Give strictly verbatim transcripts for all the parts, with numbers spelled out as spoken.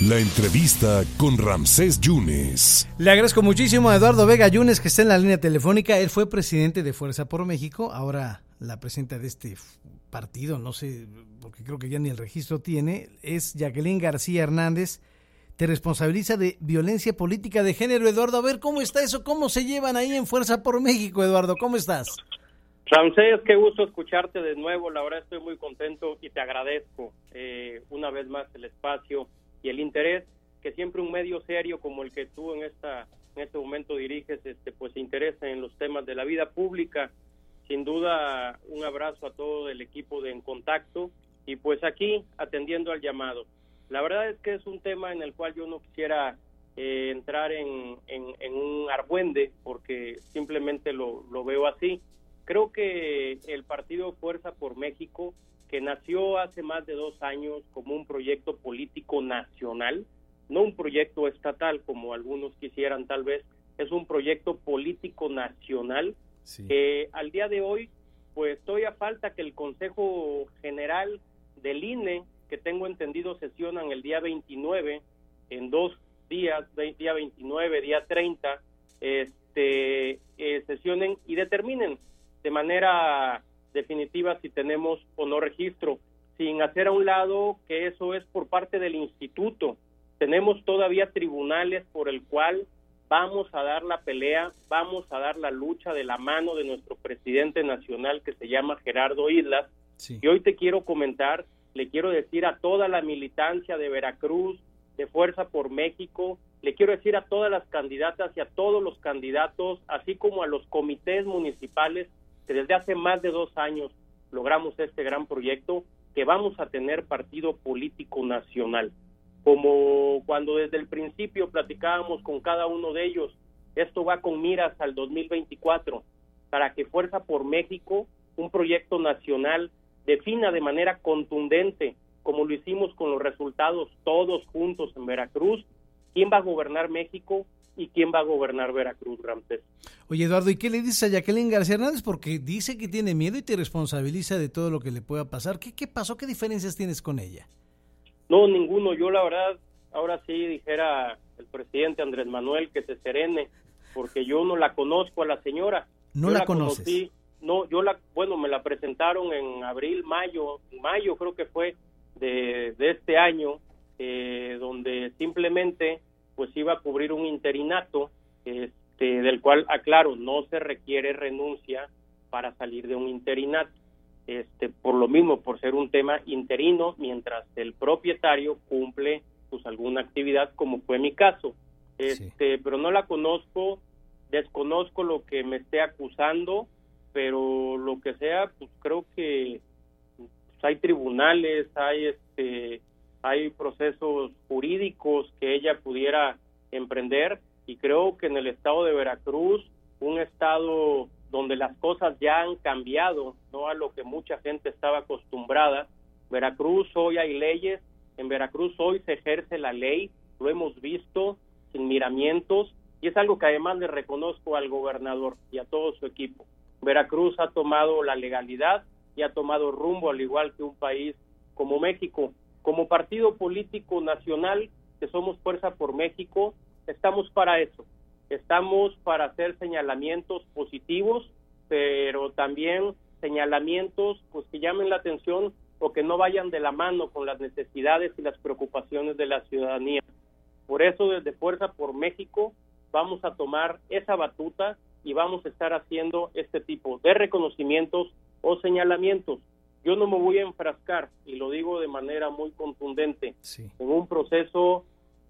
La entrevista con Ramsés Yunes. Le agradezco muchísimo a Eduardo Vega Yunes, que está en la línea telefónica. Él fue presidente de Fuerza por México, ahora la presidenta de este partido, no sé, porque creo que ya ni el registro tiene, es Jacqueline García Hernández. Te responsabiliza de violencia política de género. Eduardo, a ver, ¿cómo está eso? ¿Cómo se llevan ahí en Fuerza por México, Eduardo? ¿Cómo estás? Ramsés, qué gusto escucharte de nuevo. La verdad estoy muy contento y te agradezco eh, una vez más el espacio y el interés que siempre un medio serio como el que tú en esta en este momento diriges, este pues se interesa en los temas de la vida pública. Sin duda, un abrazo a todo el equipo de En Contacto y pues aquí atendiendo al llamado. La verdad es que es un tema en el cual yo no quisiera eh, entrar en, en, en un argüende, porque simplemente lo, lo veo así. Creo que el partido Fuerza por México, que nació hace más de dos años como un proyecto político nacional, no un proyecto estatal como algunos quisieran tal vez, es un proyecto político nacional, sí, que al día de hoy, pues todavía falta que el Consejo General del I N E, que tengo entendido sesionan el día veintinueve, en dos días, día veintinueve, día treinta, este, eh, sesionen y determinen de manera definitiva si tenemos o no registro, sin hacer a un lado que eso es por parte del instituto. Tenemos todavía tribunales por el cual vamos a dar la pelea, vamos a dar la lucha de la mano de nuestro presidente nacional que se llama Gerardo Islas, sí. Y hoy te quiero comentar, le quiero decir a toda la militancia de Veracruz, de Fuerza por México, le quiero decir a todas las candidatas y a todos los candidatos, así como a los comités municipales, que desde hace más de dos años logramos este gran proyecto, que vamos a tener partido político nacional. Como cuando desde el principio platicábamos con cada uno de ellos, esto va con miras al dos mil veinticuatro, para que Fuerza por México, un proyecto nacional, defina de manera contundente, como lo hicimos con los resultados todos juntos en Veracruz, quién va a gobernar México y quién va a gobernar Veracruz, Ramsés. Oye, Eduardo, ¿y qué le dices a Jacqueline García Hernández? Porque dice que tiene miedo y te responsabiliza de todo lo que le pueda pasar. ¿Qué, qué pasó? ¿Qué diferencias tienes con ella? No, ninguno. Yo la verdad, ahora sí dijera el presidente Andrés Manuel que se serene, porque yo no la conozco a la señora. ¿No yo la, la conoces? Conocí, no, yo la, bueno, me la presentaron en abril, mayo, mayo creo que fue de, de este año, eh, donde simplemente pues iba a cubrir un interinato, este, del cual, aclaro, no se requiere renuncia para salir de un interinato, este, por lo mismo, por ser un tema interino, mientras el propietario cumple pues alguna actividad, como fue mi caso, este, sí. Pero no la conozco, desconozco lo que me esté acusando, pero lo que sea, pues creo que pues, hay tribunales, hay este hay procesos jurídicos que ella pudiera emprender, y creo que en el estado de Veracruz, un estado donde las cosas ya han cambiado, no a lo que mucha gente estaba acostumbrada. Veracruz hoy hay leyes, en Veracruz hoy se ejerce la ley, lo hemos visto sin miramientos, y es algo que además le reconozco al gobernador y a todo su equipo. Veracruz ha tomado la legalidad y ha tomado rumbo, al igual que un país como México. Como partido político nacional, que somos Fuerza por México, estamos para eso. Estamos para hacer señalamientos positivos, pero también señalamientos pues que llamen la atención o que no vayan de la mano con las necesidades y las preocupaciones de la ciudadanía. Por eso, desde Fuerza por México, vamos a tomar esa batuta y vamos a estar haciendo este tipo de reconocimientos o señalamientos. Yo no me voy a enfrascar, y lo digo de manera muy contundente, sí. en un proceso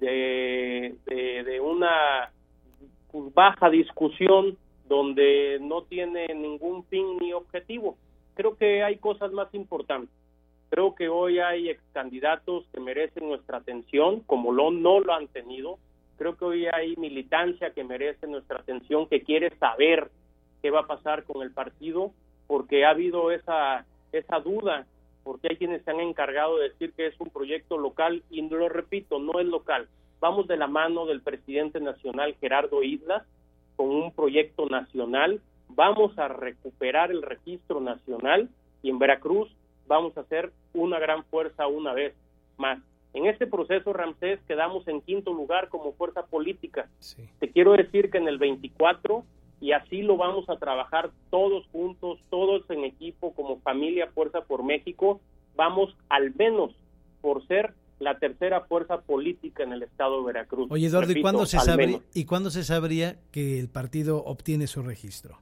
de, de, de una pues, baja discusión donde no tiene ningún fin ni objetivo. Creo que hay cosas más importantes. Creo que hoy hay ex candidatos que merecen nuestra atención, como lo, no lo han tenido. Creo que hoy hay militancia que merece nuestra atención, que quiere saber qué va a pasar con el partido, porque ha habido esa... esa duda, porque hay quienes se han encargado de decir que es un proyecto local, y lo repito, no es local. Vamos de la mano del presidente nacional Gerardo Islas con un proyecto nacional, vamos a recuperar el registro nacional, y en Veracruz vamos a hacer una gran fuerza una vez más. En este proceso, Ramsés, quedamos en quinto lugar como fuerza política. Sí. Te quiero decir que en el veinticuatro, y así lo vamos a trabajar todos juntos, todos en equipo, como familia Fuerza por México, vamos al menos por ser la tercera fuerza política en el estado de Veracruz. Oye, Eduardo, Repito, ¿y cuándo se al sabría, menos. ¿y cuándo se sabría que el partido obtiene su registro?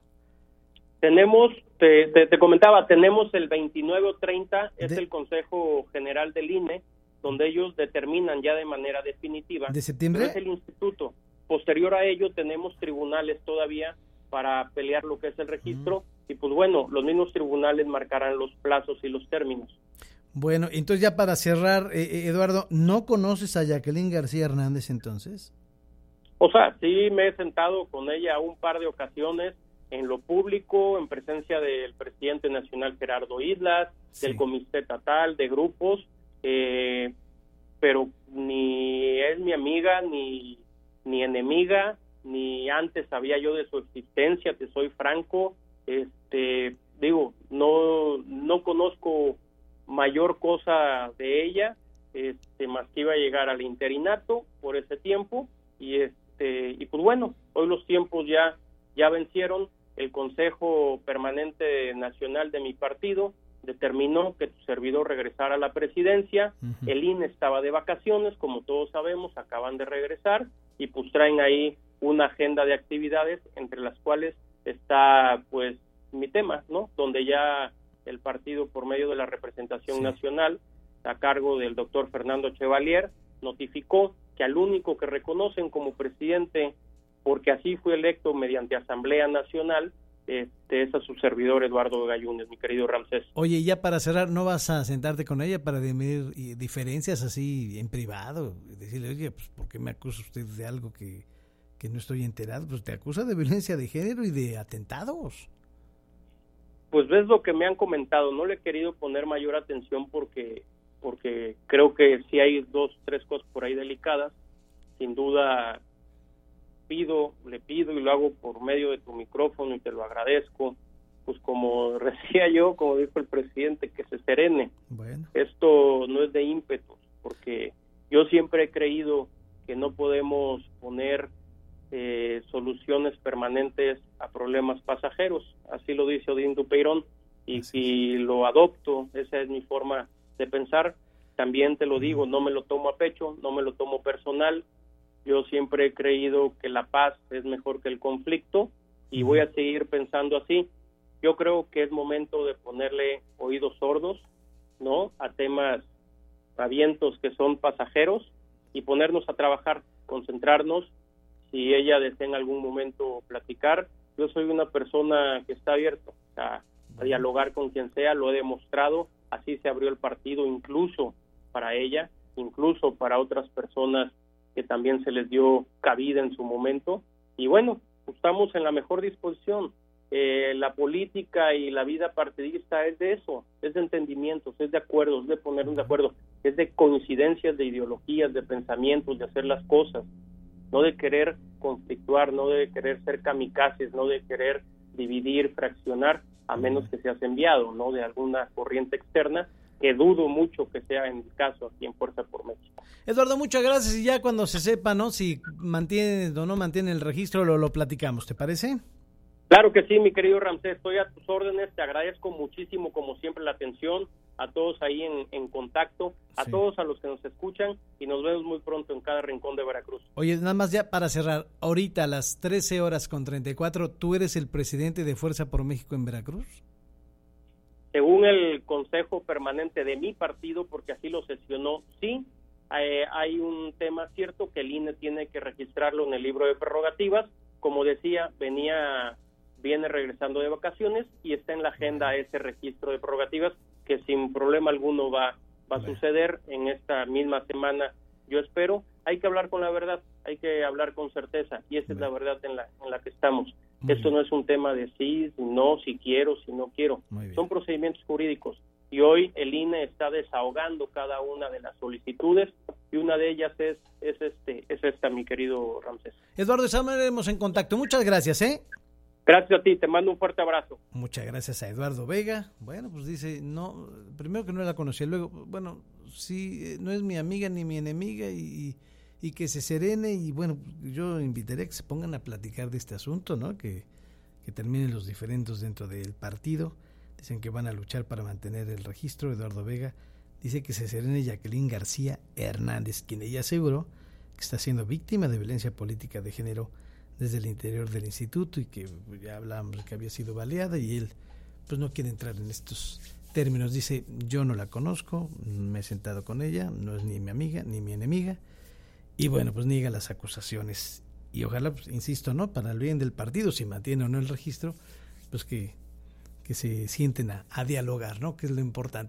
Tenemos, te, te, te comentaba, tenemos el veintinueve o treinta, es De- el Consejo General del I N E, donde ellos determinan ya de manera definitiva. ¿De septiembre? Pero es el instituto. Posterior a ello tenemos tribunales todavía para pelear lo que es el registro, mm. y pues bueno, los mismos tribunales marcarán los plazos y los términos. Bueno, entonces ya para cerrar, eh, Eduardo, ¿no conoces a Jacqueline García Hernández entonces? O sea, sí me he sentado con ella un par de ocasiones en lo público, en presencia del presidente nacional Gerardo Islas, sí. del comité estatal, de grupos, eh, pero ni es mi amiga, ni, ni enemiga, ni antes sabía yo de su existencia, te soy franco, este, digo, no, no conozco mayor cosa de ella, este, más que iba a llegar al interinato por ese tiempo, y este, y pues bueno, hoy los tiempos ya, ya vencieron. El Consejo Permanente Nacional de mi partido determinó que tu servidor regresara a la presidencia. Uh-huh. El I N E estaba de vacaciones, como todos sabemos, acaban de regresar, y pues traen ahí una agenda de actividades, entre las cuales está pues mi tema, ¿no? Donde ya el partido, por medio de la representación sí. nacional, a cargo del doctor Fernando Chevalier, notificó que al único que reconocen como presidente, porque así fue electo mediante Asamblea Nacional, este, es a su servidor Eduardo Vega Yunes, mi querido Ramsés. Oye, ya para cerrar, ¿no vas a sentarte con ella para dirimir diferencias así en privado? Decirle, oye, pues, ¿por qué me acusa usted de algo que, que no estoy enterado? Pues te acusa de violencia de género y de atentados. Pues ves lo que me han comentado, no le he querido poner mayor atención porque, porque creo que sí hay dos, tres cosas por ahí delicadas. Sin duda pido, le pido y lo hago por medio de tu micrófono y te lo agradezco, pues como decía yo, como dijo el presidente, que se serene. Bueno. Esto no es de ímpetus, porque yo siempre he creído que no podemos poner eh, soluciones permanentes a problemas pasajeros, así lo dice Odín Dupeirón, y si lo adopto, esa es mi forma de pensar. También te lo digo, no me lo tomo a pecho, no me lo tomo personal. Yo siempre he creído que la paz es mejor que el conflicto y voy a seguir pensando así. Yo creo que es momento de ponerle oídos sordos, ¿no?, a temas, a vientos que son pasajeros, y ponernos a trabajar, concentrarnos. Si ella desea en algún momento platicar, yo soy una persona que está abierta a, a dialogar con quien sea, lo he demostrado, así se abrió el partido incluso para ella, incluso para otras personas que también se les dio cabida en su momento, y bueno, estamos en la mejor disposición. Eh, la política y la vida partidista es de eso, es de entendimientos, es de acuerdos, es de ponernos de acuerdo, es de coincidencias de ideologías, de pensamientos, de hacer las cosas, no de querer conflictuar, no de querer ser kamikazes, no de querer dividir, fraccionar, a menos que seas enviado, ¿no?, de alguna corriente externa, que dudo mucho que sea en el caso aquí en Fuerza por México. Eduardo, muchas gracias, y ya cuando se sepa, ¿no?, si mantiene o no mantiene el registro, lo, lo platicamos, ¿te parece? Claro que sí, mi querido Ramsés, estoy a tus órdenes, te agradezco muchísimo, como siempre, la atención, a todos ahí en, en contacto, a sí. todos a los que nos escuchan, y nos vemos muy pronto en cada rincón de Veracruz. Oye, nada más ya para cerrar, ahorita a las trece horas con treinta y cuatro, ¿tú eres el presidente de Fuerza por México en Veracruz? Según el Consejo Permanente de mi partido, porque así lo sesionó, sí, eh, hay un tema cierto que el I N E tiene que registrarlo en el libro de prerrogativas. Como decía, venía, viene regresando de vacaciones y está en la agenda ese registro de prerrogativas que sin problema alguno va, va a suceder en esta misma semana, yo espero. Hay que hablar con la verdad, hay que hablar con certeza, y esa es la verdad en la, en la que estamos. Muy Esto bien. No es un tema de sí, no, si quiero, si no quiero. Son procedimientos jurídicos, y hoy el I N E está desahogando cada una de las solicitudes, y una de ellas es es este es esta, mi querido Ramsés. Eduardo, estaremos en contacto. Muchas gracias, ¿eh? Gracias a ti, te mando un fuerte abrazo. Muchas gracias a Eduardo Vega. Bueno, pues dice, no, primero que no la conocía, luego, bueno, sí, no es mi amiga ni mi enemiga y, y que se serene y bueno, yo invitaré a que se pongan a platicar de este asunto, ¿no? Que, que terminen los diferendos dentro del partido. Dicen que van a luchar para mantener el registro. Eduardo Vega dice que se serene Jacqueline García Hernández, quien ella aseguró que está siendo víctima de violencia política de género desde el interior del instituto y que ya hablábamos de que había sido baleada y él pues no quiere entrar en estos términos. Dice, yo no la conozco, me he sentado con ella, no es ni mi amiga ni mi enemiga y bueno, pues niega las acusaciones y ojalá, pues, insisto, ¿no? Para el bien del partido, si mantiene o no el registro, pues que, que se sienten a, a dialogar, ¿no? Que es lo importante.